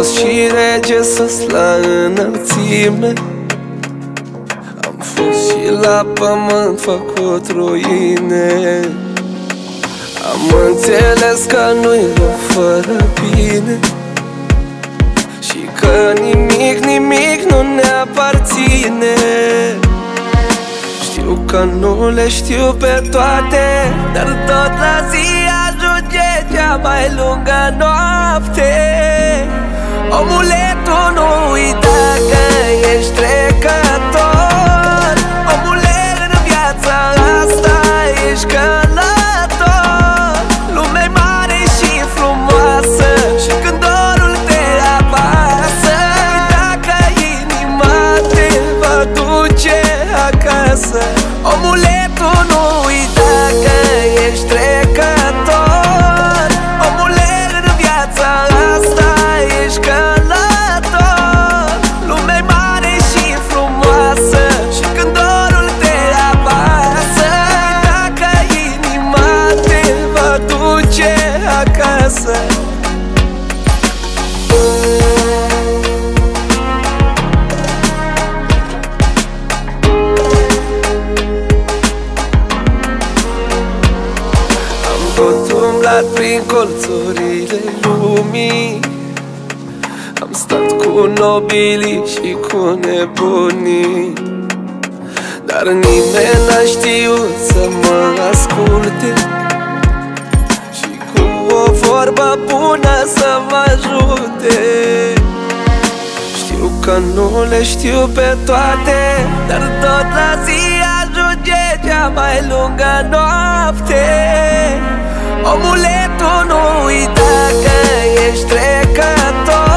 fost și rege sus la înălțime, am fost și la pământ făcut ruine. Am înțeles că nu-i rău fără bine și că nimic, nimic nu ne aparține. Știu că nu le știu pe toate, dar tot la zi ajunge cea mai lungă noapte. Omule, tu nu uita că ești trecător. Omule, în viața asta ești călător. Lumea mare și frumoasă și când dorul te apasă, uita că inima te va duce acasă. Omule, tu nu uita că ești trecător. Omule, în viața asta ești călător. Lumea mare și frumoasă și când dorul te apasă, uita că inima te va duce acasă. Tot umblat prin colțurile lumii, am stat cu nobilii și cu nebunii, dar nimeni n-a știut să mă asculte și cu o vorbă bună să mă ajute. Știu că nu le știu pe toate, dar tot la zi ajunge cea mai lungă noapte. Omule, tu nu uita că ești trecător.